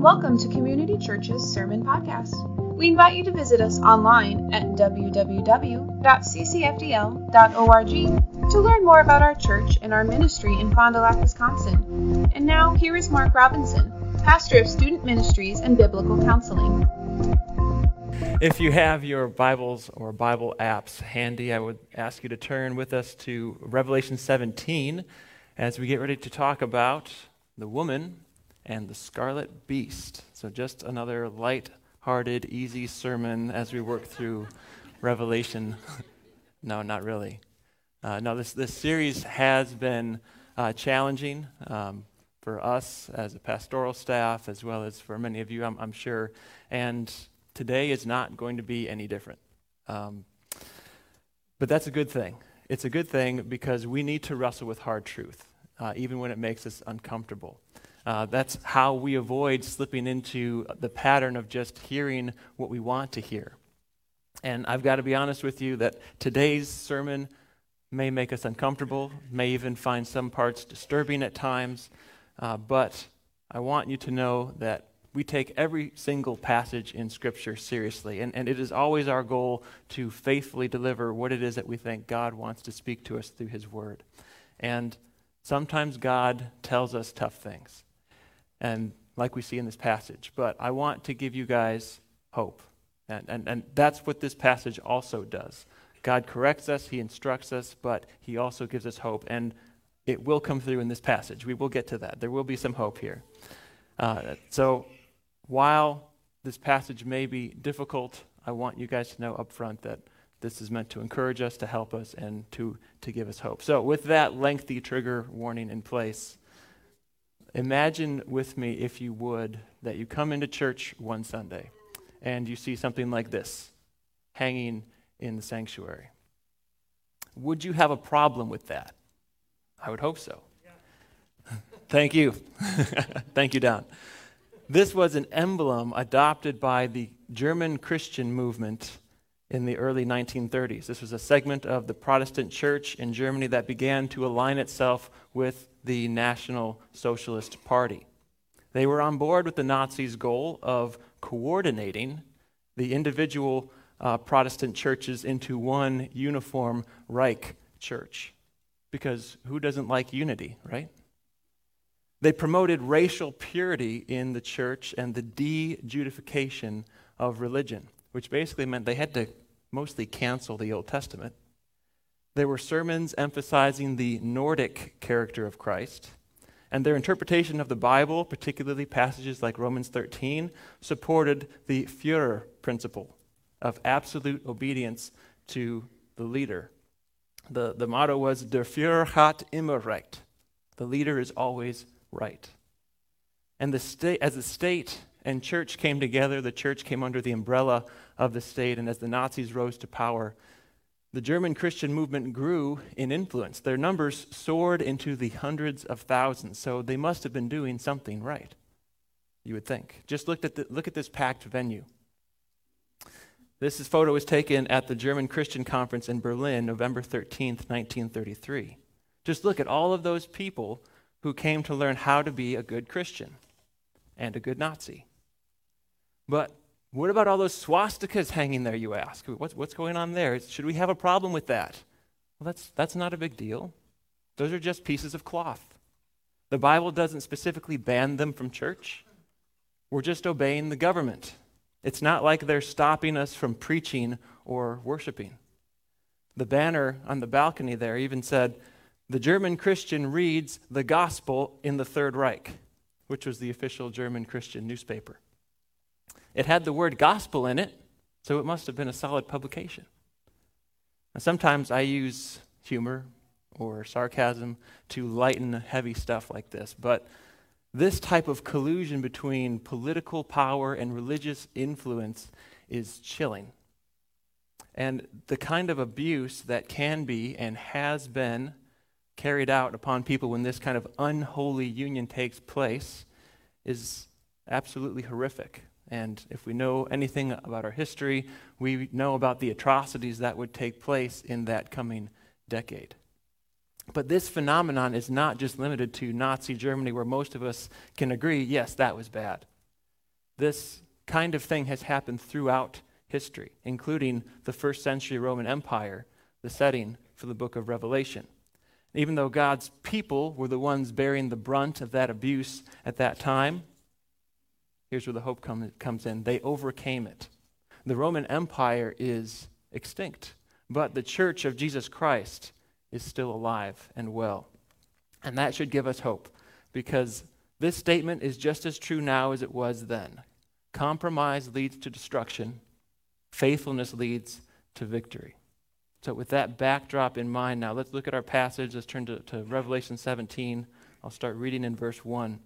Welcome to Community Church's Sermon Podcast. We invite you to visit us online at www.ccfdl.org to learn more about our church and our ministry in Fond du Lac, Wisconsin. And now, here is Mark Robinson, pastor of Student Ministries and Biblical Counseling. If you have your Bibles or Bible apps handy, I would ask you to turn with us to Revelation 17 as we get ready to talk about the woman and the scarlet beast. So just another light-hearted, easy sermon as we work through Revelation. No, not really. This series has been challenging for us as a pastoral staff, as well as for many of you, I'm sure. And today is not going to be any different. But that's a good thing. It's a good thing because we need to wrestle with hard truth, even when it makes us uncomfortable. That's how we avoid slipping into the pattern of just hearing what we want to hear. And I've got to be honest with you that today's sermon may make us uncomfortable, may even find some parts disturbing at times, but I want you to know that we take every single passage in Scripture seriously, and it is always our goal to faithfully deliver what it is that we think God wants to speak to us through His Word. And sometimes God tells us tough things, and like we see in this passage, but I want to give you guys hope, and that's what this passage also does. God corrects us, He instructs us, but He also gives us hope, and it will come through in this passage. We will get to that. There will be some hope here. So while this passage may be difficult, I want you guys to know up front that this is meant to encourage us, to help us, and to give us hope. So with that lengthy trigger warning in place, imagine with me, if you would, that you come into church one Sunday and you see something like this hanging in the sanctuary. Would you have a problem with that? I would hope so. Yeah. Thank you. Thank you, Don. This was an emblem adopted by the German Christian movement in the early 1930s. This was a segment of the Protestant church in Germany that began to align itself with the National Socialist Party. They were on board with the Nazis' goal of coordinating the individual Protestant churches into one uniform Reich church. Because who doesn't like unity, right? They promoted racial purity in the church and the de-Judification of religion, which basically meant they had to mostly cancel the Old Testament. There were sermons emphasizing the Nordic character of Christ, and their interpretation of the Bible, particularly passages like Romans 13, supported the Führer principle of absolute obedience to the leader. The motto was, Der Führer hat immer recht. The leader is always right. And as the state and church came together, the church came under the umbrella of the state, and as the Nazis rose to power, the German Christian movement grew in influence. Their numbers soared into the hundreds of thousands, so they must have been doing something right, you would think. Just look at this packed venue. This photo was taken at the German Christian Conference in Berlin, November 13th, 1933. Just look at all of those people who came to learn how to be a good Christian and a good Nazi. But what about all those swastikas hanging there, you ask? What's going on there? Should we have a problem with that? Well, that's not a big deal. Those are just pieces of cloth. The Bible doesn't specifically ban them from church. We're just obeying the government. It's not like they're stopping us from preaching or worshiping. The banner on the balcony there even said, "The German Christian reads the gospel in the Third Reich," which was the official German Christian newspaper. It had the word gospel in it, so it must have been a solid publication. Now, sometimes I use humor or sarcasm to lighten heavy stuff like this, but this type of collusion between political power and religious influence is chilling. And the kind of abuse that can be and has been carried out upon people when this kind of unholy union takes place is absolutely horrific. And if we know anything about our history, we know about the atrocities that would take place in that coming decade. But this phenomenon is not just limited to Nazi Germany, where most of us can agree, yes, that was bad. This kind of thing has happened throughout history, including the first century Roman Empire, the setting for the book of Revelation. Even though God's people were the ones bearing the brunt of that abuse at that time, here's where the hope comes in. They overcame it. The Roman Empire is extinct, but the church of Jesus Christ is still alive and well. And that should give us hope, because this statement is just as true now as it was then. Compromise leads to destruction. Faithfulness leads to victory. So with that backdrop in mind now, let's look at our passage. Let's turn to Revelation 17. I'll start reading in verse 1.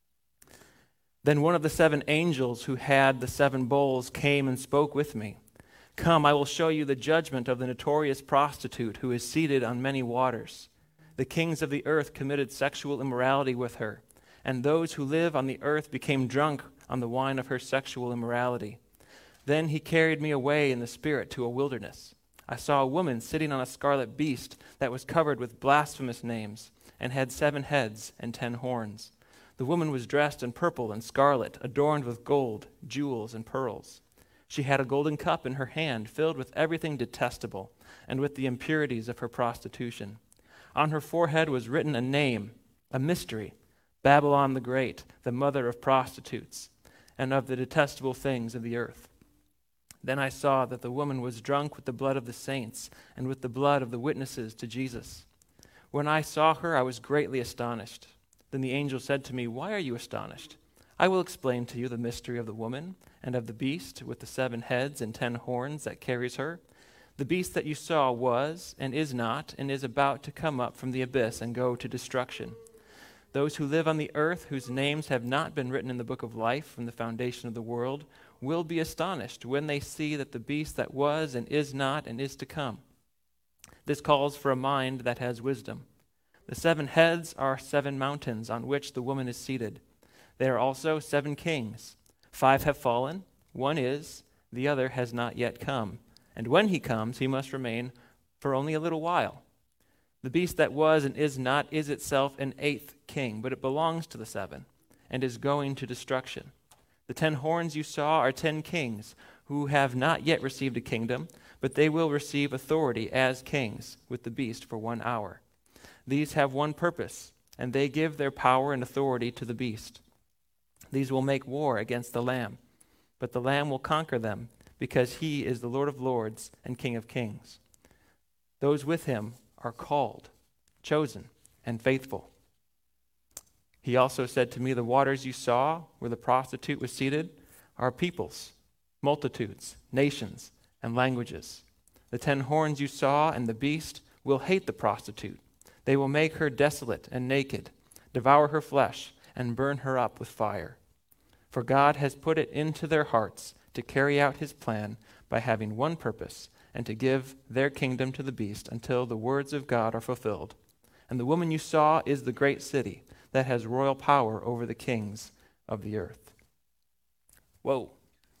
Then one of the 7 angels who had the 7 bowls came and spoke with me. Come, I will show you the judgment of the notorious prostitute who is seated on many waters. The kings of the earth committed sexual immorality with her, and those who live on the earth became drunk on the wine of her sexual immorality. Then he carried me away in the spirit to a wilderness. I saw a woman sitting on a scarlet beast that was covered with blasphemous names and had 7 heads and 10 horns. The woman was dressed in purple and scarlet, adorned with gold, jewels, and pearls. She had a golden cup in her hand filled with everything detestable and with the impurities of her prostitution. On her forehead was written a name, a mystery, Babylon the Great, the mother of prostitutes and of the detestable things of the earth. Then I saw that the woman was drunk with the blood of the saints and with the blood of the witnesses to Jesus. When I saw her, I was greatly astonished. Then the angel said to me, Why are you astonished? I will explain to you the mystery of the woman and of the beast with the 7 heads and 10 horns that carries her. The beast that you saw was and is not and is about to come up from the abyss and go to destruction. Those who live on the earth, whose names have not been written in the book of life from the foundation of the world, will be astonished when they see that the beast that was and is not and is to come. This calls for a mind that has wisdom. The 7 heads are 7 mountains on which the woman is seated. There are also 7 kings. 5 have fallen, 1 is, the other has not yet come. And when he comes, he must remain for only a little while. The beast that was and is not is itself an 8th king, but it belongs to the 7 and is going to destruction. The 10 horns you saw are 10 kings who have not yet received a kingdom, but they will receive authority as kings with the beast for 1 hour. These have one purpose, and they give their power and authority to the beast. These will make war against the Lamb, but the Lamb will conquer them, because he is the Lord of lords and King of kings. Those with him are called, chosen, and faithful. He also said to me, The waters you saw where the prostitute was seated are peoples, multitudes, nations, and languages. The 10 horns you saw and the beast will hate the prostitute. They will make her desolate and naked, devour her flesh, and burn her up with fire. For God has put it into their hearts to carry out his plan by having one purpose, and to give their kingdom to the beast until the words of God are fulfilled. And the woman you saw is the great city that has royal power over the kings of the earth. Whoa.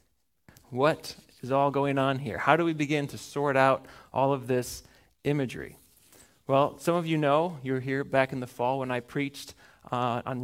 What is all going on here? How do we begin to sort out all of this imagery? Well, some of you know, you were here back in the fall when I preached on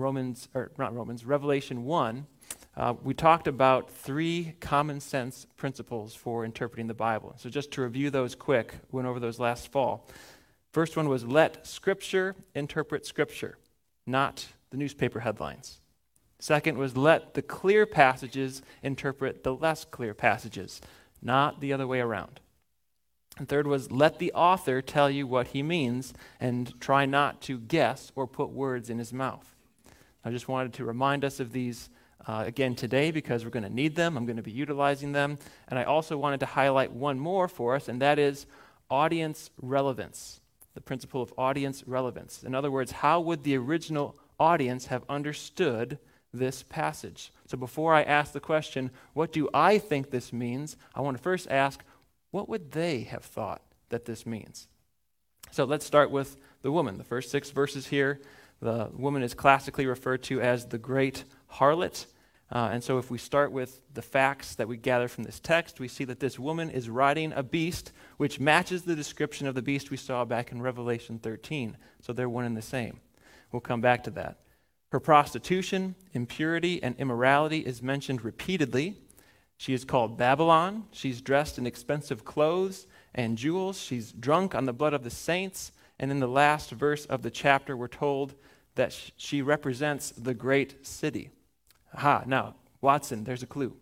Revelation 1. We talked about 3 common sense principles for interpreting the Bible. So just to review those quick, went over those last fall. First one was let Scripture interpret Scripture, not the newspaper headlines. Second was let the clear passages interpret the less clear passages, not the other way around. And third was let the author tell you what he means and try not to guess or put words in his mouth. I just wanted to remind us of these again today because we're going to need them. I'm going to be utilizing them. And I also wanted to highlight one more for us, and that is audience relevance, the principle of audience relevance. In other words, how would the original audience have understood this passage? So before I ask the question, what do I think this means? I want to first ask, what would they have thought that this means? So let's start with the woman. The first 6 verses here, the woman is classically referred to as the great harlot. And so if we start with the facts that we gather from this text, we see that this woman is riding a beast which matches the description of the beast we saw back in Revelation 13. So they're one and the same. We'll come back to that. Her prostitution, impurity, and immorality is mentioned repeatedly. She is called Babylon. She's dressed in expensive clothes and jewels. She's drunk on the blood of the saints. And in the last verse of the chapter, we're told that she represents the great city. Aha, now, Watson, there's a clue.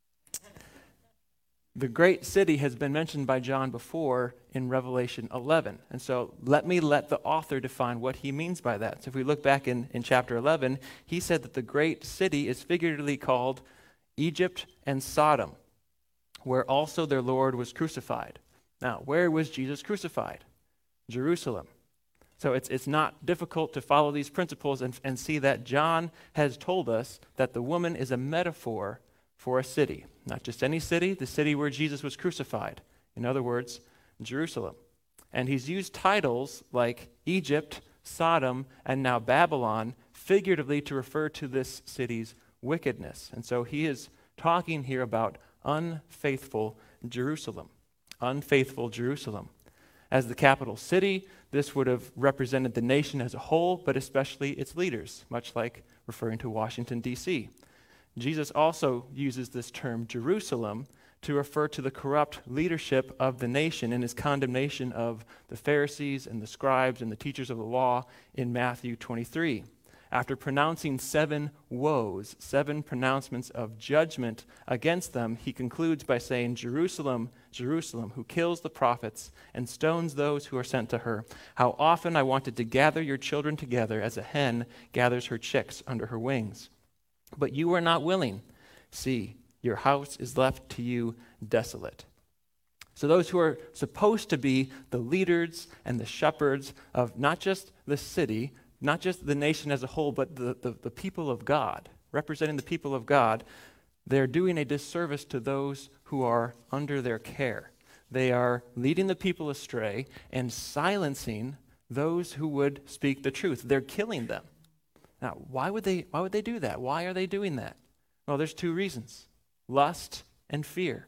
The great city has been mentioned by John before in Revelation 11. And so let the author define what he means by that. So if we look back in chapter 11, he said that the great city is figuratively called Egypt and Sodom, where also their Lord was crucified. Now, where was Jesus crucified? Jerusalem. So it's not difficult to follow these principles and see that John has told us that the woman is a metaphor for a city. Not just any city, the city where Jesus was crucified. In other words, Jerusalem. And he's used titles like Egypt, Sodom, and now Babylon figuratively to refer to this city's wickedness. And so he is talking here about unfaithful Jerusalem. Unfaithful Jerusalem. As the capital city, this would have represented the nation as a whole, but especially its leaders, much like referring to Washington, D.C. Jesus also uses this term Jerusalem to refer to the corrupt leadership of the nation in his condemnation of the Pharisees and the scribes and the teachers of the law in Matthew 23. After pronouncing 7 woes, 7 pronouncements of judgment against them, he concludes by saying, Jerusalem, Jerusalem, who kills the prophets and stones those who are sent to her. How often I wanted to gather your children together as a hen gathers her chicks under her wings. But you were not willing. See, your house is left to you desolate. So those who are supposed to be the leaders and the shepherds of not just the city, not just the nation as a whole, but the people of God, representing the people of God, they're doing a disservice to those who are under their care. They are leading the people astray and silencing those who would speak the truth. They're killing them. Now, why would they do that? Why are they doing that? Well, there's 2 reasons. Lust and fear.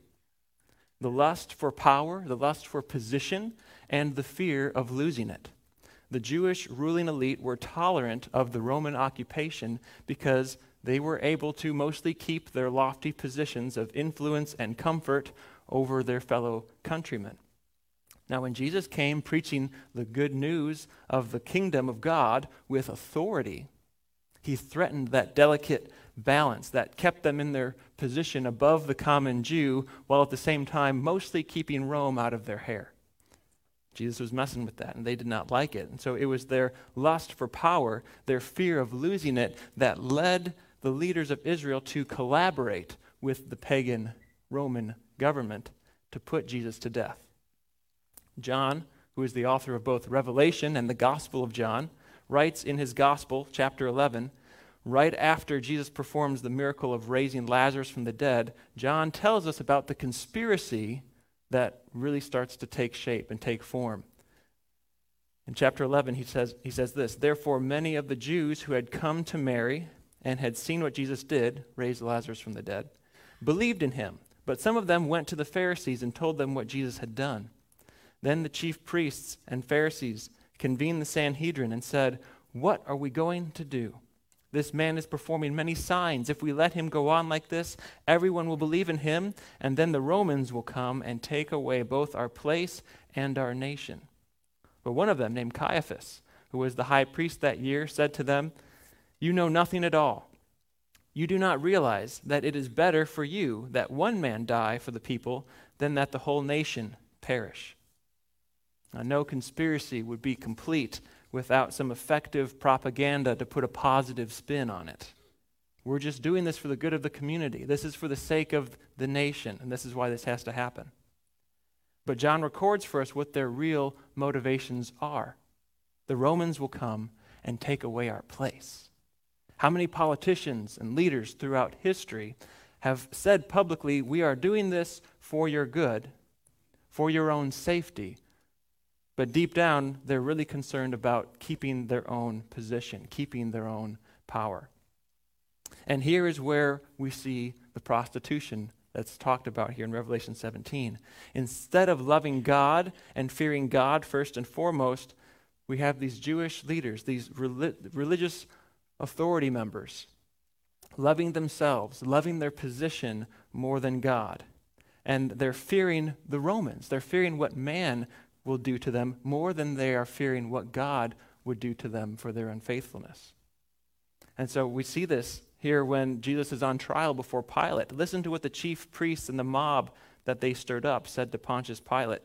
The lust for power, the lust for position, and the fear of losing it. The Jewish ruling elite were tolerant of the Roman occupation because they were able to mostly keep their lofty positions of influence and comfort over their fellow countrymen. Now, when Jesus came preaching the good news of the kingdom of God with authority, he threatened that delicate balance that kept them in their position above the common Jew, while at the same time mostly keeping Rome out of their hair. Jesus was messing with that, and they did not like it. And so it was their lust for power, their fear of losing it, that led the leaders of Israel to collaborate with the pagan Roman government to put Jesus to death. John, who is the author of both Revelation and the Gospel of John, writes in his Gospel, chapter 11, right after Jesus performs the miracle of raising Lazarus from the dead, John tells us about the conspiracy that really starts to take shape and take form. In chapter 11, he says this, Therefore many of the Jews who had come to Mary and had seen what Jesus did, raise Lazarus from the dead, believed in him. But some of them went to the Pharisees and told them what Jesus had done. Then the chief priests and Pharisees convened the Sanhedrin and said, What are we going to do? This man is performing many signs. If we let him go on like this, everyone will believe in him, and then the Romans will come and take away both our place and our nation. But one of them, named Caiaphas, who was the high priest that year, said to them, You know nothing at all. You do not realize that it is better for you that one man die for the people than that the whole nation perish. Now, no conspiracy would be complete without some effective propaganda to put a positive spin on it. We're just doing this for the good of the community. This is for the sake of the nation, and this is why this has to happen. But John records for us what their real motivations are. The Romans will come and take away our place. How many politicians and leaders throughout history have said publicly, we are doing this for your good, for your own safety, but deep down, they're really concerned about keeping their own position, keeping their own power. And here is where we see the prostitution that's talked about here in Revelation 17. Instead of loving God and fearing God first and foremost, we have these Jewish leaders, these religious authority members, loving themselves, loving their position more than God. And they're fearing the Romans. They're fearing what man will do to them more than they are fearing what God would do to them for their unfaithfulness. And so we see this here when Jesus is on trial before Pilate. Listen to what the chief priests and the mob that they stirred up said to Pontius Pilate.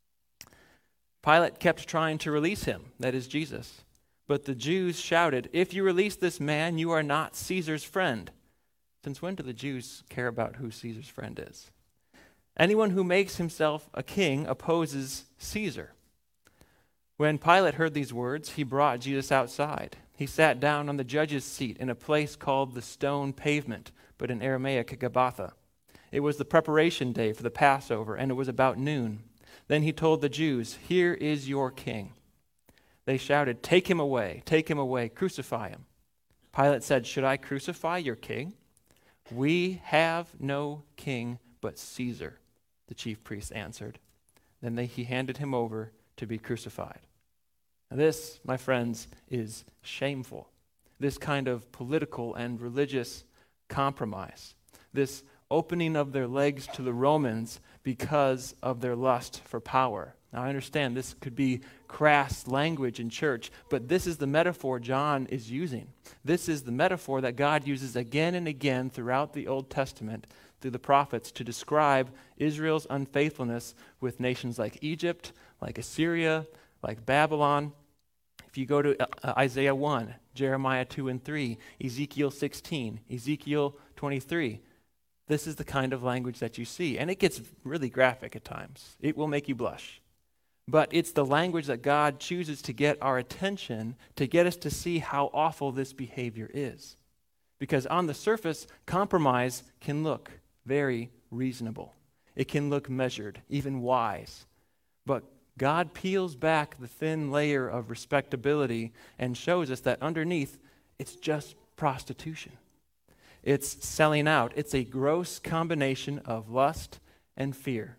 Pilate kept trying to release him, that is Jesus. But the Jews shouted, "If you release this man, you are not Caesar's friend." Since when do the Jews care about who Caesar's friend is? Anyone who makes himself a king opposes Caesar. When Pilate heard these words, he brought Jesus outside. He sat down on the judge's seat in a place called the Stone Pavement, but in Aramaic, Gabbatha. It was the preparation day for the Passover, and it was about noon. Then he told the Jews, "Here is your king." They shouted, take him away, crucify him." Pilate said, "Should I crucify your king?" "We have no king but Caesar," the chief priests answered. Then he handed him over to be crucified. Now this, my friends, is shameful. This kind of political and religious compromise. This opening of their legs to the Romans because of their lust for power. Now I understand this could be crass language in church, but this is the metaphor John is using. This is the metaphor that God uses again and again throughout the Old Testament through the prophets to describe Israel's unfaithfulness with nations like Egypt, like Assyria, like Babylon. If you go to Isaiah 1, Jeremiah 2 and 3, Ezekiel 16, Ezekiel 23, this is the kind of language that you see. And it gets really graphic at times. It will make you blush. But it's the language that God chooses to get our attention, to get us to see how awful this behavior is. Because on the surface, compromise can look very reasonable. It can look measured, even wise. But God peels back the thin layer of respectability and shows us that underneath, it's just prostitution. It's selling out. It's a gross combination of lust and fear.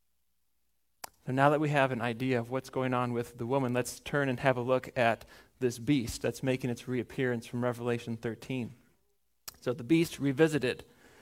So now that we have an idea of what's going on with the woman, let's turn and have a look at this beast that's making its reappearance from Revelation 13. So the beast revisited.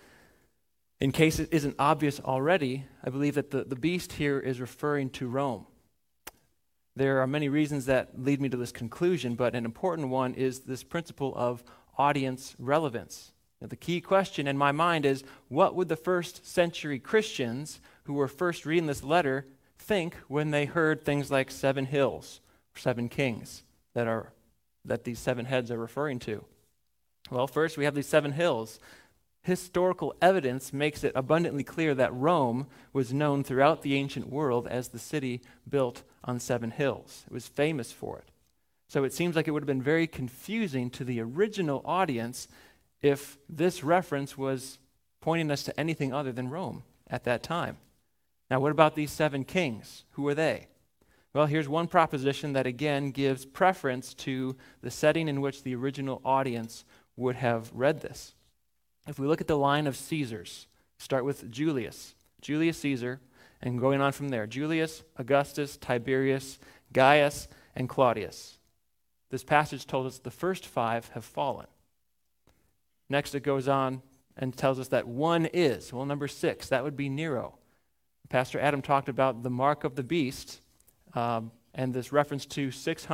In case it isn't obvious already, I believe that the beast here is referring to Rome. There are many reasons that lead me to this conclusion, but an important one is this principle of audience relevance. Now, the key question in my mind is, what would the first century Christians who were first reading this letter think when they heard things like 7 hills, 7 kings that these 7 heads are referring to? Well, first we have these 7 hills. Historical evidence makes it abundantly clear that Rome was known throughout the ancient world as the city built on 7 hills. It was famous for it. So it seems like it would have been very confusing to the original audience if this reference was pointing us to anything other than Rome at that time. Now, what about these 7 kings? Who are they? Well, here's one proposition that again gives preference to the setting in which the original audience would have read this. If we look at the line of Caesars, start with Julius Caesar, and going on from there, Julius, Augustus, Tiberius, Gaius, and Claudius. This passage told us the first 5 have fallen. Next it goes on and tells us that one is, well, number 6, that would be Nero. Pastor Adam talked about the mark of the beast and this reference to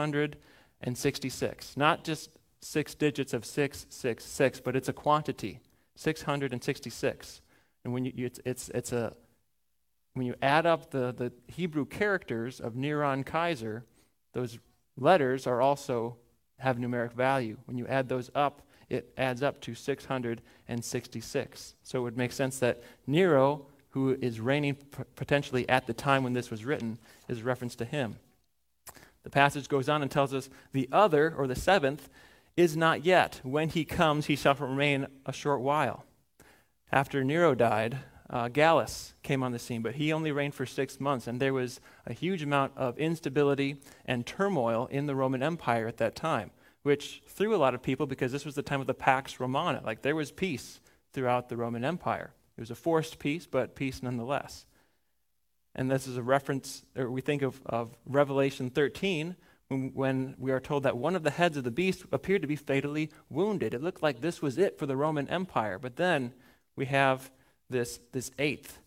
666. Not just 6 digits of 666, but it's a quantity, 666. And when you add up the Hebrew characters of Neron Kaiser, those letters are also have numeric value. When you add those up, it adds up to 666. So it would make sense that Nero, who is reigning potentially at the time when this was written, is a reference to him. The passage goes on and tells us the other, or the 7th, is not yet. When he comes, he shall remain a short while. After Nero died, Gallus came on the scene, but he only reigned for 6 months, and there was a huge amount of instability and turmoil in the Roman Empire at that time, which threw a lot of people because this was the time of the Pax Romana. Like, there was peace throughout the Roman Empire. It was a forced peace, but peace nonetheless. And this is a reference, or we think of Revelation 13, when we are told that one of the heads of the beast appeared to be fatally wounded. It looked like this was it for the Roman Empire. But then we have this eighth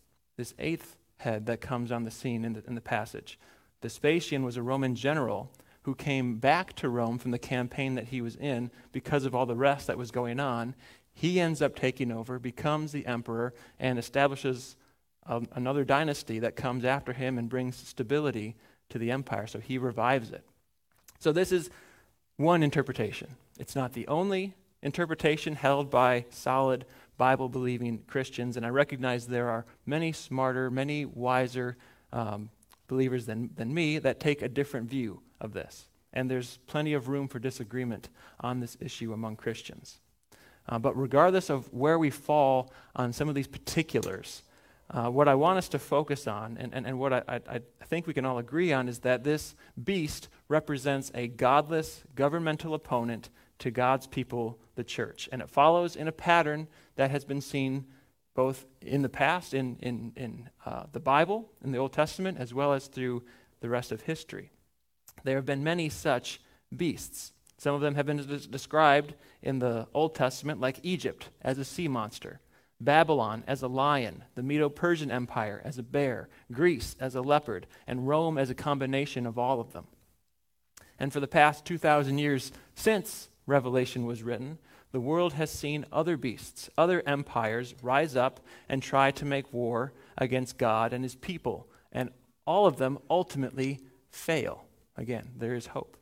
head that comes on the scene in the passage. Vespasian was a Roman general who came back to Rome from the campaign that he was in because of all the rest that was going on. He ends up taking over, becomes the emperor, and establishes another dynasty that comes after him and brings stability to the empire. So he revives it. So this is one interpretation. It's not the only interpretation held by solid Bible-believing Christians, and I recognize there are many smarter, many wiser believers than me that take a different view of this. And there's plenty of room for disagreement on this issue among Christians. But regardless of where we fall on some of these particulars, what I want us to focus on, and what I think we can all agree on, is that this beast represents a godless governmental opponent to God's people, the church. And it follows in a pattern that has been seen both in the past, in the Bible, in the Old Testament, as well as through the rest of history. There have been many such beasts. Some of them have been described in the Old Testament, like Egypt as a sea monster, Babylon as a lion, the Medo-Persian Empire as a bear, Greece as a leopard, and Rome as a combination of all of them. And for the past 2,000 years since Revelation was written, the world has seen other beasts, other empires rise up and try to make war against God and his people, and all of them ultimately fail. Again, there is hope.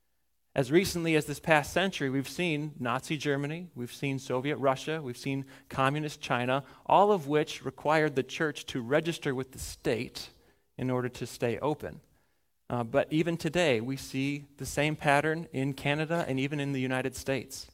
As recently as this past century, we've seen Nazi Germany, we've seen Soviet Russia, we've seen communist China, all of which required the church to register with the state in order to stay open. But even today, we see the same pattern in Canada and even in the United States.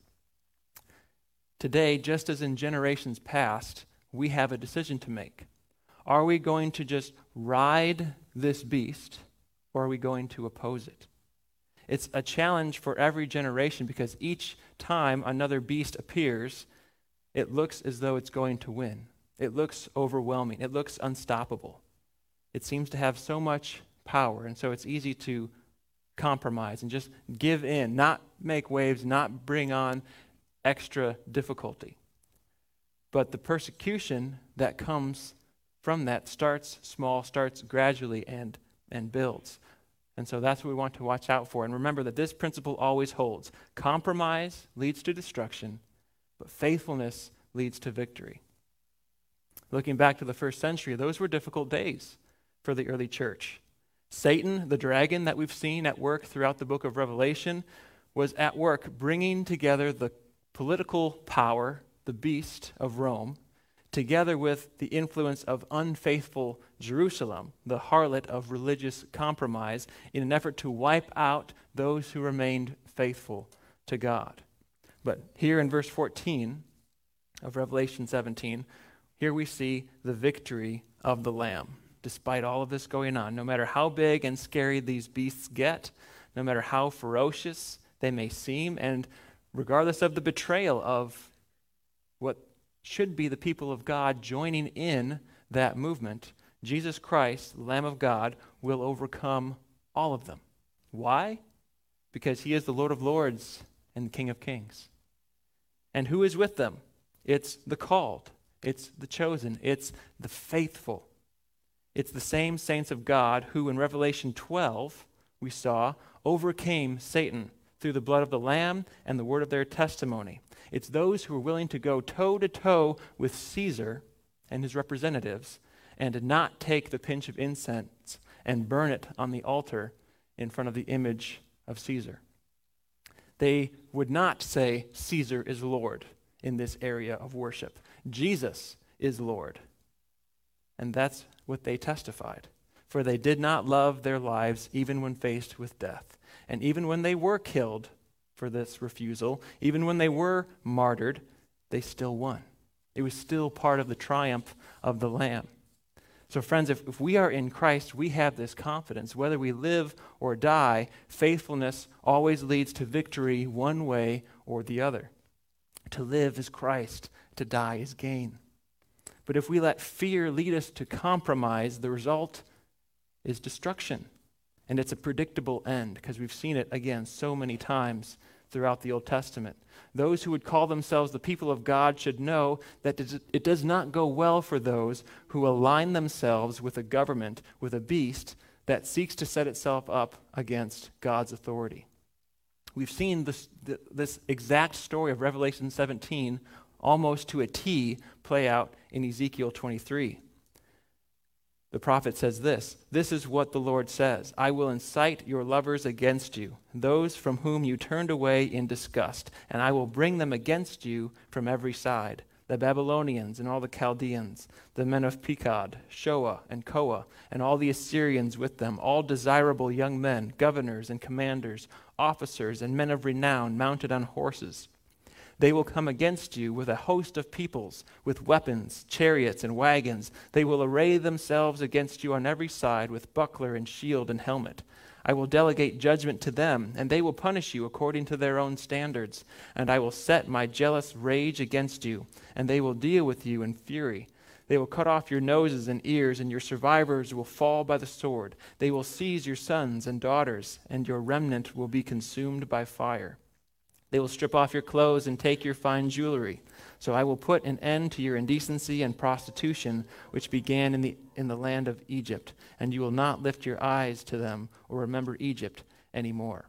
Today, just as in generations past, we have a decision to make. Are we going to just ride this beast, or are we going to oppose it? It's a challenge for every generation because each time another beast appears, it looks as though it's going to win. It looks overwhelming. It looks unstoppable. It seems to have so much power, and so it's easy to compromise and just give in, not make waves, not bring on extra difficulty. But the persecution that comes from that starts small, starts gradually, and builds. And so that's what we want to watch out for. And remember that this principle always holds. Compromise leads to destruction, but faithfulness leads to victory. Looking back to the first century, those were difficult days for the early church. Satan, the dragon that we've seen at work throughout the book of Revelation, was at work bringing together the political power, the beast of Rome, together with the influence of unfaithful Jerusalem, the harlot of religious compromise, in an effort to wipe out those who remained faithful to God. But here in verse 14 of Revelation 17, here we see the victory of the Lamb. Despite all of this going on, no matter how big and scary these beasts get, no matter how ferocious they may seem, and regardless of the betrayal of what should be the people of God joining in that movement, Jesus Christ, the Lamb of God, will overcome all of them. Why? Because he is the Lord of Lords and the King of Kings. And who is with them? It's the called. It's the chosen. It's the faithful. It's the same saints of God who in Revelation 12, we saw, overcame Satan through the blood of the Lamb and the word of their testimony. It's those who are willing to go toe-to-toe with Caesar and his representatives and not take the pinch of incense and burn it on the altar in front of the image of Caesar. They would not say Caesar is Lord in this area of worship. Jesus is Lord. And that's what they testified. For they did not love their lives even when faced with death. And even when they were killed for this refusal, even when they were martyred, they still won. It was still part of the triumph of the Lamb. So friends, if we are in Christ, we have this confidence. Whether we live or die, faithfulness always leads to victory one way or the other. To live is Christ, to die is gain. But if we let fear lead us to compromise, the result is destruction. And it's a predictable end because we've seen it, again, so many times throughout the Old Testament. Those who would call themselves the people of God should know that it does not go well for those who align themselves with a government, with a beast that seeks to set itself up against God's authority. We've seen this exact story of Revelation 17 almost to a T play out in Ezekiel 23. The prophet says this is what the Lord says, I will incite your lovers against you, those from whom you turned away in disgust, and I will bring them against you from every side, the Babylonians and all the Chaldeans, the men of Pekod, Shoa, and Koa, and all the Assyrians with them, all desirable young men, governors and commanders, officers and men of renown mounted on horses. They will come against you with a host of peoples, with weapons, chariots, and wagons. They will array themselves against you on every side with buckler and shield and helmet. I will delegate judgment to them, and they will punish you according to their own standards. And I will set my jealous rage against you, and they will deal with you in fury. They will cut off your noses and ears, and your survivors will fall by the sword. They will seize your sons and daughters, and your remnant will be consumed by fire. They will strip off your clothes and take your fine jewelry. So I will put an end to your indecency and prostitution, which began in the land of Egypt, and you will not lift your eyes to them or remember Egypt anymore.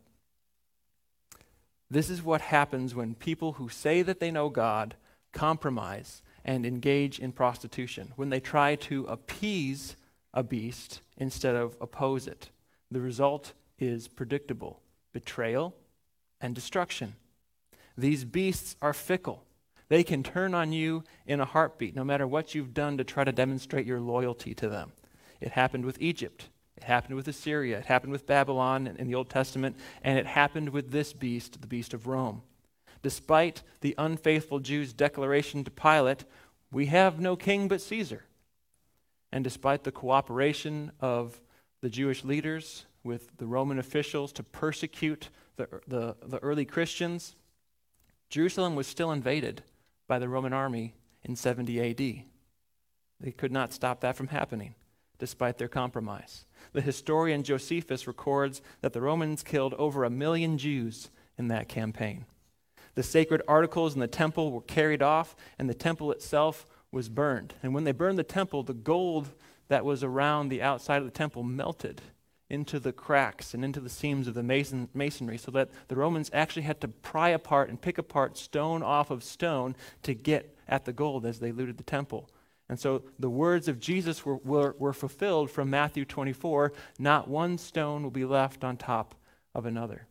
This is what happens when people who say that they know God compromise and engage in prostitution, when they try to appease a beast instead of oppose it. The result is predictable: betrayal and destruction. These beasts are fickle. They can turn on you in a heartbeat, no matter what you've done to try to demonstrate your loyalty to them. It happened with Egypt. It happened with Assyria. It happened with Babylon in the Old Testament. And it happened with this beast, the beast of Rome. Despite the unfaithful Jews' declaration to Pilate, we have no king but Caesar. And despite the cooperation of the Jewish leaders with the Roman officials to persecute the early Christians, Jerusalem was still invaded by the Roman army in 70 AD. They could not stop that from happening, despite their compromise. The historian Josephus records that the Romans killed over 1 million Jews in that campaign. The sacred articles in the temple were carried off, and the temple itself was burned. And when they burned the temple, the gold that was around the outside of the temple melted into the cracks and into the seams of the masonry, so that the Romans actually had to pry apart and pick apart stone off of stone to get at the gold as they looted the temple. And so the words of Jesus were fulfilled from Matthew 24, not one stone will be left on top of another.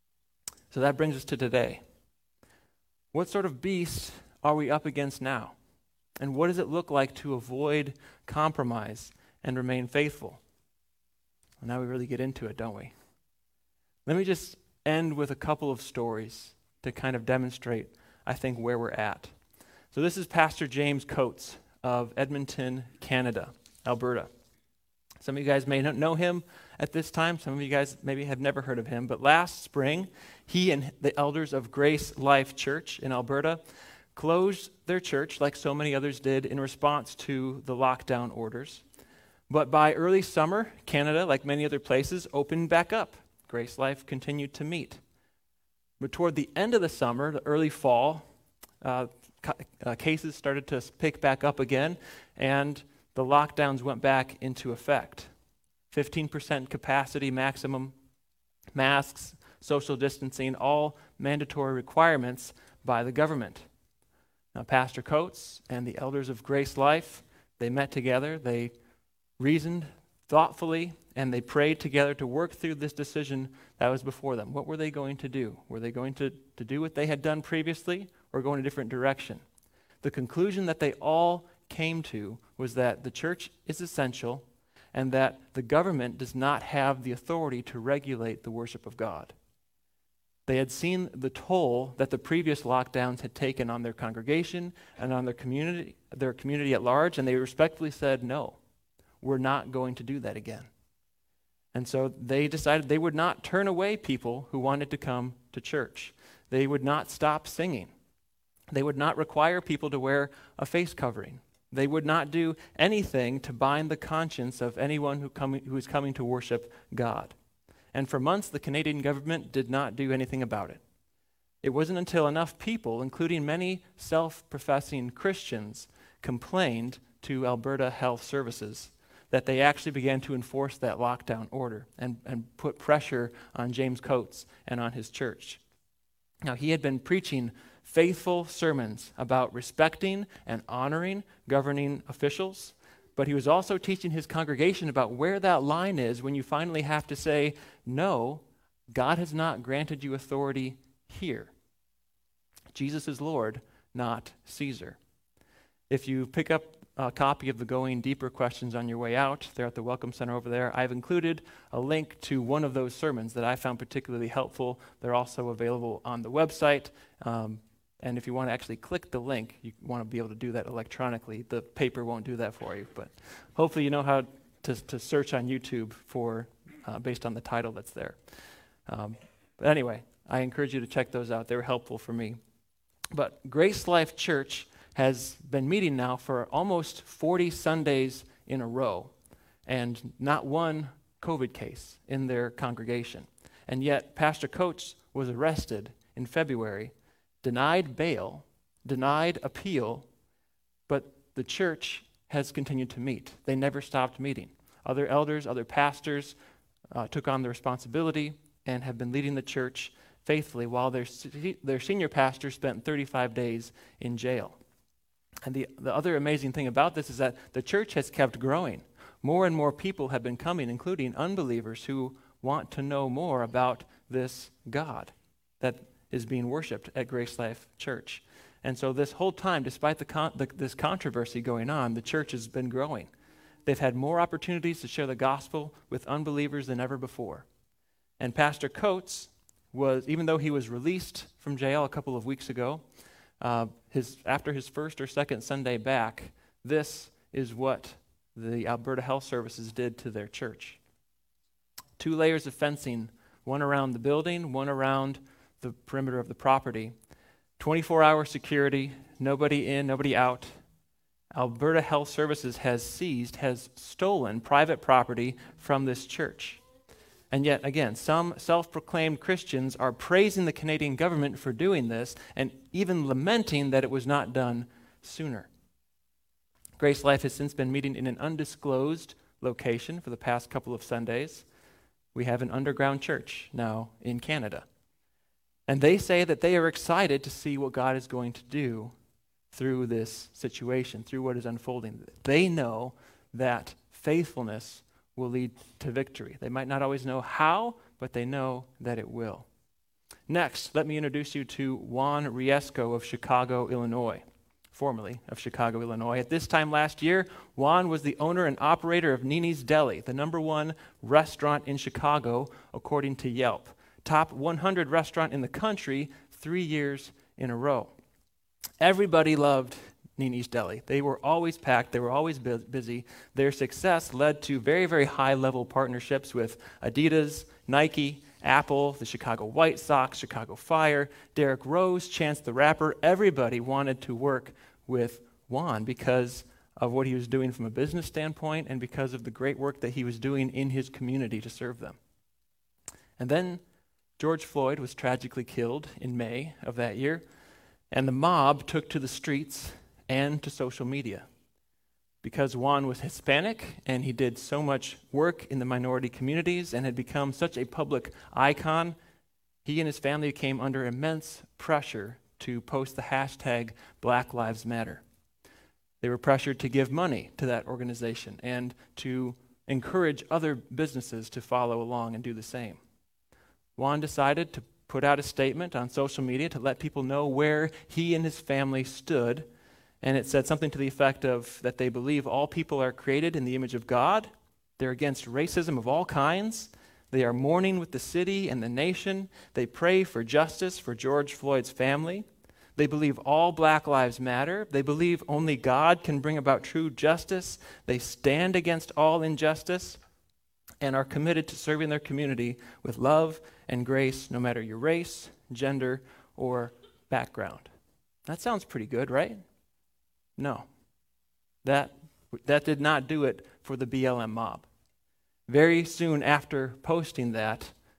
So that brings us to today. What sort of beast are we up against now? And what does it look like to avoid compromise and remain faithful? Well, now we really get into it, don't we? Let me just end with a couple of stories to kind of demonstrate, I think, where we're at. So this is Pastor James Coates of Edmonton, Canada, Alberta. Some of you guys may not know him at this time. Some of you guys maybe have never heard of him. But last spring, he and the elders of Grace Life Church in Alberta closed their church, like so many others did, in response to the lockdown orders. But by early summer, Canada, like many other places, opened back up. Grace Life continued to meet. But toward the end of the summer, the early fall, cases started to pick back up again, and the lockdowns went back into effect. 15% capacity maximum, masks, social distancing, all mandatory requirements by the government. Now, Pastor Coates and the elders of Grace Life, they met together, they reasoned thoughtfully, and they prayed together to work through this decision that was before them. What were they going to do? Were they going to do what they had done previously, or go in a different direction? The conclusion that they all came to was that the church is essential and that the government does not have the authority to regulate the worship of God. They had seen the toll that the previous lockdowns had taken on their congregation and on their community at large, and they respectfully said, no, we're not going to do that again. And so they decided they would not turn away people who wanted to come to church. They would not stop singing. They would not require people to wear a face covering. They would not do anything to bind the conscience of anyone who is coming to worship God. and for months the Canadian government did not do anything about it. It wasn't until enough people, including many self-professing Christians, complained to Alberta Health Services that they actually began to enforce that lockdown order and put pressure on James Coates and on his church. Now, he had been preaching faithful sermons about respecting and honoring governing officials, but he was also teaching his congregation about where that line is when you finally have to say, no, God has not granted you authority here. Jesus is Lord, not Caesar. If you pick up a copy of the Going Deeper questions on your way out, they're at the Welcome Center over there, I've included a link to one of those sermons that I found particularly helpful. They're also available on the website. And if you want to actually click the link, you want to be able to do that electronically. The paper won't do that for you, but hopefully you know how to search on YouTube for based on the title that's there. But anyway, I encourage you to check those out. They were helpful for me. But Grace Life Church has been meeting now for almost 40 Sundays in a row, and not one COVID case in their congregation. And yet, Pastor Coates was arrested in February, denied bail, denied appeal, but the church has continued to meet. They never stopped meeting. Other elders, other pastors took on the responsibility and have been leading the church faithfully while their senior pastor spent 35 days in jail. And the other amazing thing about this is that the church has kept growing. More and more people have been coming, including unbelievers who want to know more about this God that is being worshipped at Grace Life Church. And so this whole time, despite this controversy going on, the church has been growing. They've had more opportunities to share the gospel with unbelievers than ever before. And Pastor Coates even though he was released from jail a couple of weeks ago, after his first or second Sunday back, this is what the Alberta Health Services did to their church. 2 layers of fencing, one around the building, one around the perimeter of the property. 24-hour security, nobody in, nobody out. Alberta Health Services has stolen private property from this church. And yet, again, some self-proclaimed Christians are praising the Canadian government for doing this and even lamenting that it was not done sooner. Grace Life has since been meeting in an undisclosed location for the past couple of Sundays. We have an underground church now in Canada. And they say that they are excited to see what God is going to do through this situation, through what is unfolding. They know that faithfulness will lead to victory. They might not always know how, but they know that it will. Next, let me introduce you to Juan Riesco of Chicago, Illinois, formerly of Chicago, Illinois. At this time last year, Juan was the owner and operator of Nini's Deli, the #1 restaurant in Chicago, according to Yelp. Top 100 restaurant in the country 3 years in a row. Everybody loved Nini's Deli. They were always packed. They were always busy. Their success led to very, very high-level partnerships with Adidas, Nike, Apple, the Chicago White Sox, Chicago Fire, Derrick Rose, Chance the Rapper. Everybody wanted to work with Juan because of what he was doing from a business standpoint and because of the great work that he was doing in his community to serve them. And then George Floyd was tragically killed in May of that year, and the mob took to the streets and to social media. Because Juan was Hispanic and he did so much work in the minority communities and had become such a public icon, he and his family came under immense pressure to post the hashtag Black Lives Matter. They were pressured to give money to that organization and to encourage other businesses to follow along and do the same. Juan decided to put out a statement on social media to let people know where he and his family stood. And it said something to the effect of that they believe all people are created in the image of God. They're against racism of all kinds. They are mourning with the city and the nation. They pray for justice for George Floyd's family. They believe all Black lives matter. They believe only God can bring about true justice. They stand against all injustice and are committed to serving their community with love and grace, no matter your race, gender, or background. That sounds pretty good, right? No, that did not do it for the BLM mob. Very soon after posting that,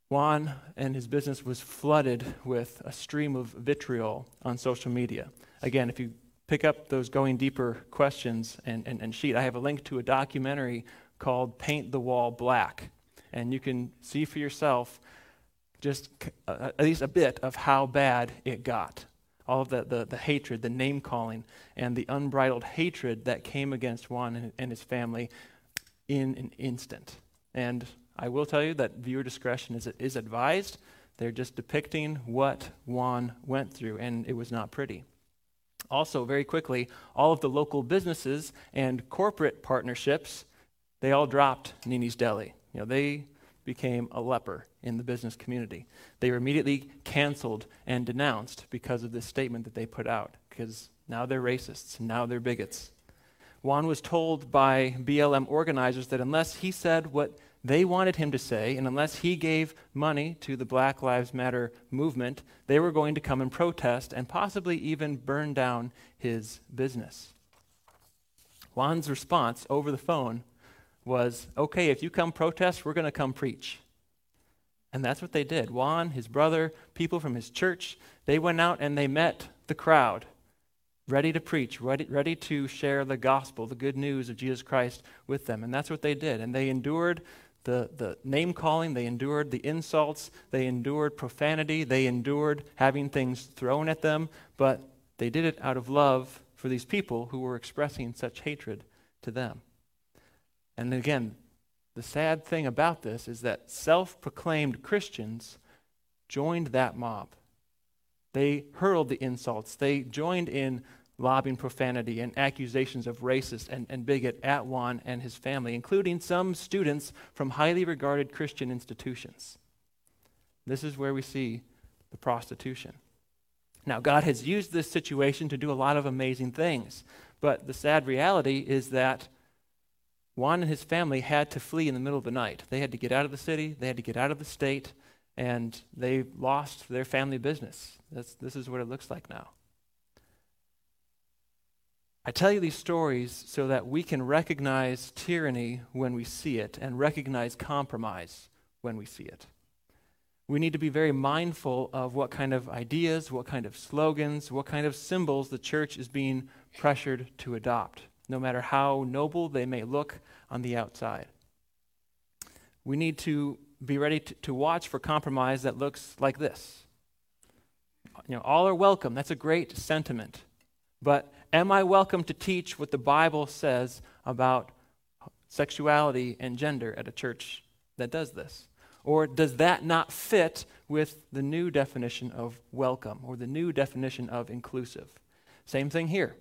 Juan and his business was flooded with a stream of vitriol on social media. Again, if you pick up those going deeper questions and sheet, I have a link to a documentary called Paint the Wall Black. And you can see for yourself just at least a bit of how bad it got. All of the hatred, the name-calling, and the unbridled hatred that came against Juan and his family in an instant. And I will tell you that viewer discretion is advised. They're just depicting what Juan went through, and it was not pretty. Also, very quickly, all of the local businesses and corporate partnerships, they all dropped Nini's Deli. They became a leper in the business community. They were immediately canceled and denounced because of this statement that they put out, because now they're racists, now they're bigots. Juan was told by BLM organizers that unless he said what they wanted him to say, and unless he gave money to the Black Lives Matter movement, they were going to come and protest and possibly even burn down his business. Juan's response over the phone was, okay, if you come protest, we're going to come preach. And that's what they did. Juan, his brother, people from his church, they went out and they met the crowd, ready to preach, ready to share the gospel, the good news of Jesus Christ with them. And that's what they did. And they endured the name-calling, they endured the insults, they endured profanity, they endured having things thrown at them, but they did it out of love for these people who were expressing such hatred to them. And again, the sad thing about this is that self-proclaimed Christians joined that mob. They hurled the insults. They joined in lobbing profanity and accusations of racist and bigot at Juan and his family, including some students from highly regarded Christian institutions. This is where we see the prostitution. Now, God has used this situation to do a lot of amazing things, but the sad reality is that Juan and his family had to flee in the middle of the night. They had to get out of the city, they had to get out of the state, and they lost their family business. This is what it looks like now. I tell you these stories so that we can recognize tyranny when we see it and recognize compromise when we see it. We need to be very mindful of what kind of ideas, what kind of slogans, what kind of symbols the church is being pressured to adopt, no matter how noble they may look on the outside. We need to be ready to watch for compromise that looks like this. All are welcome. That's a great sentiment. But am I welcome to teach what the Bible says about sexuality and gender at a church that does this? Or does that not fit with the new definition of welcome or the new definition of inclusive? Same thing here.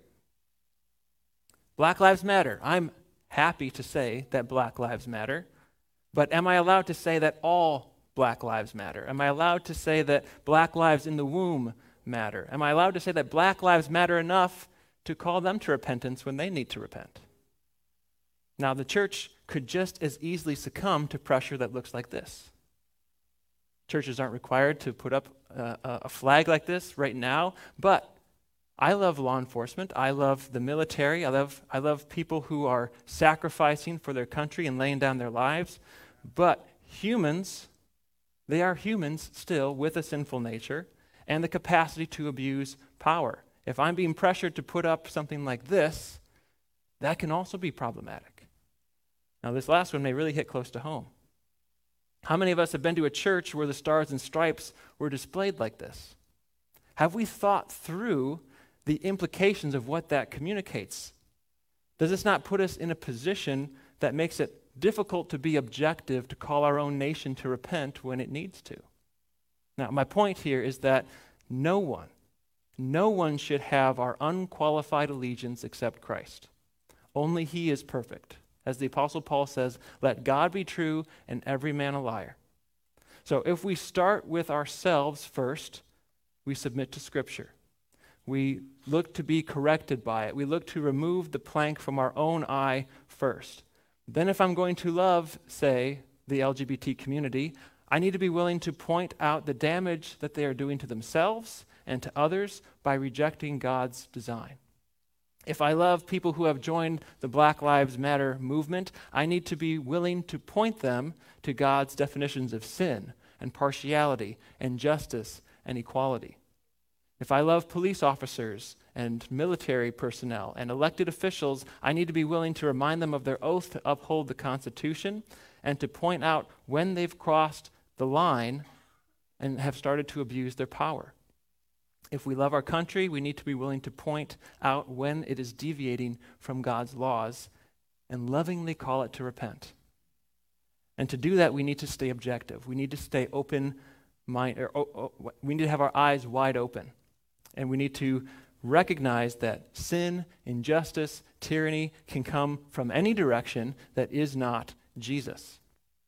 Black Lives Matter. I'm happy to say that Black Lives Matter, but am I allowed to say that all Black lives matter? Am I allowed to say that Black lives in the womb matter? Am I allowed to say that Black lives matter enough to call them to repentance when they need to repent? Now, the church could just as easily succumb to pressure that looks like this. Churches aren't required to put up a flag like this right now, but I love law enforcement. I love the military. I love people who are sacrificing for their country and laying down their lives. But humans, they are humans still with a sinful nature and the capacity to abuse power. If I'm being pressured to put up something like this, that can also be problematic. Now, this last one may really hit close to home. How many of us have been to a church where the stars and stripes were displayed like this? Have we thought through the implications of what that communicates? Does this not put us in a position that makes it difficult to be objective to call our own nation to repent when it needs to? Now, my point here is that no one should have our unqualified allegiance except Christ. Only He is perfect. As the Apostle Paul says, let God be true and every man a liar. So if we start with ourselves first, we submit to Scripture. We look to be corrected by it. We look to remove the plank from our own eye first. Then if I'm going to love, say, the LGBT community, I need to be willing to point out the damage that they are doing to themselves and to others by rejecting God's design. If I love people who have joined the Black Lives Matter movement, I need to be willing to point them to God's definitions of sin and partiality and justice and equality. If I love police officers and military personnel and elected officials, I need to be willing to remind them of their oath to uphold the Constitution and to point out when they've crossed the line and have started to abuse their power. If we love our country, we need to be willing to point out when it is deviating from God's laws and lovingly call it to repent. And to do that, we need to stay objective. We need to stay open-minded. We need to have our eyes wide open. And we need to recognize that sin, injustice, tyranny can come from any direction that is not Jesus.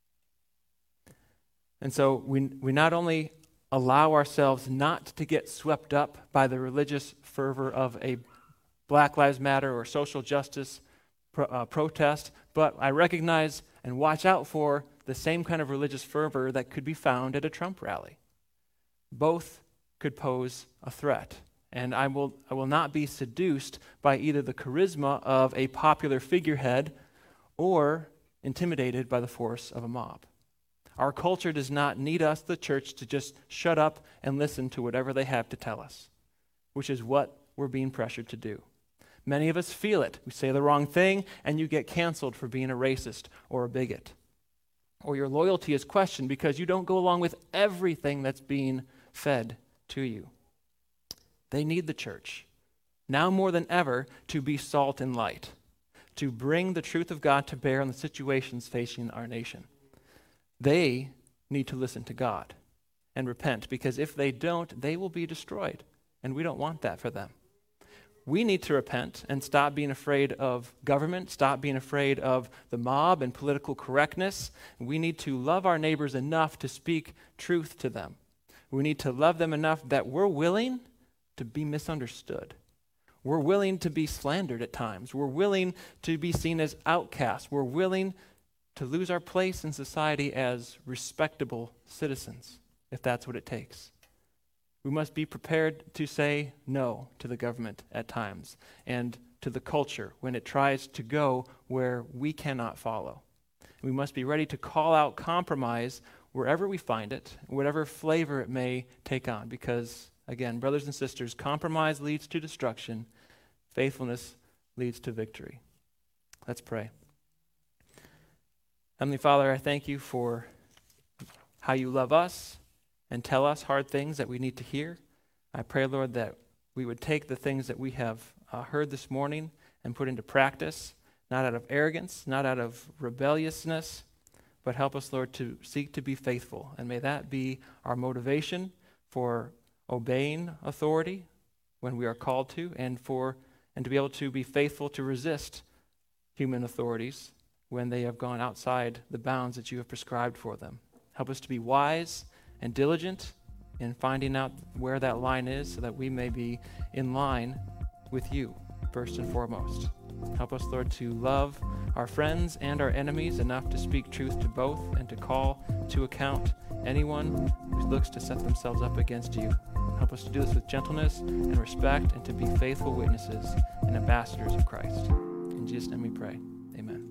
And so we not only allow ourselves not to get swept up by the religious fervor of a Black Lives Matter or social justice protest, but I recognize and watch out for the same kind of religious fervor that could be found at a Trump rally. Both could pose a threat, and I will not be seduced by either the charisma of a popular figurehead or intimidated by the force of a mob. Our culture does not need us, the church, to just shut up and listen to whatever they have to tell us, which is what we're being pressured to do. Many of us feel it. We say the wrong thing, and you get canceled for being a racist or a bigot. Or your loyalty is questioned because you don't go along with everything that's being fed to you. They need the church, now more than ever, to be salt and light, to bring the truth of God to bear on the situations facing our nation. They need to listen to God and repent, because if they don't, they will be destroyed, and we don't want that for them. We need to repent and stop being afraid of government, stop being afraid of the mob and political correctness. We need to love our neighbors enough to speak truth to them. We need to love them enough that we're willing to be misunderstood. We're willing to be slandered at times. We're willing to be seen as outcasts. We're willing to lose our place in society as respectable citizens, if that's what it takes. We must be prepared to say no to the government at times and to the culture when it tries to go where we cannot follow. We must be ready to call out compromise wherever we find it, whatever flavor it may take on, because, again, brothers and sisters, compromise leads to destruction, faithfulness leads to victory. Let's pray. Heavenly Father, I thank you for how you love us and tell us hard things that we need to hear. I pray, Lord, that we would take the things that we have heard this morning and put into practice, not out of arrogance, not out of rebelliousness, but help us, Lord, to seek to be faithful. And may that be our motivation for obeying authority when we are called to, and to be able to be faithful to resist human authorities when they have gone outside the bounds that you have prescribed for them. Help us to be wise and diligent in finding out where that line is so that we may be in line with you, first and foremost. Help us, Lord, to love our friends and our enemies enough to speak truth to both and to call to account anyone who looks to set themselves up against you. Help us to do this with gentleness and respect and to be faithful witnesses and ambassadors of Christ. In Jesus' name we pray. Amen.